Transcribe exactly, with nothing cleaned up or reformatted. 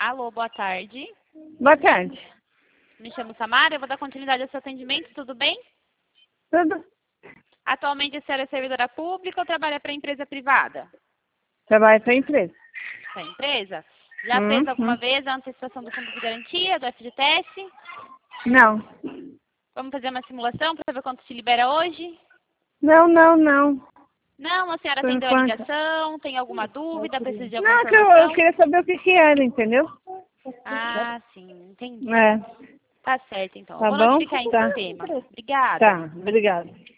Alô, boa tarde. Boa tarde. Me chamo Samara, eu vou dar continuidade ao seu atendimento, tudo bem? Tudo? Atualmente a senhora é servidora pública ou trabalha para empresa privada? Trabalho para a empresa. Para empresa? Já Hum, fez alguma hum. vez a antecipação do fundo de garantia, do F G T S? Não. Vamos fazer uma simulação para ver quanto se libera hoje? Não, não, não. Não, a senhora Por atendeu a enquanto. ligação, tem alguma dúvida, precisa de alguma Não, que eu, eu informação? queria saber o que que era, entendeu? Ah, sim, entendi. É. Tá certo, então. Eu Tá vou bom? notificar em Tá. sistema. Obrigada. Tá, obrigada.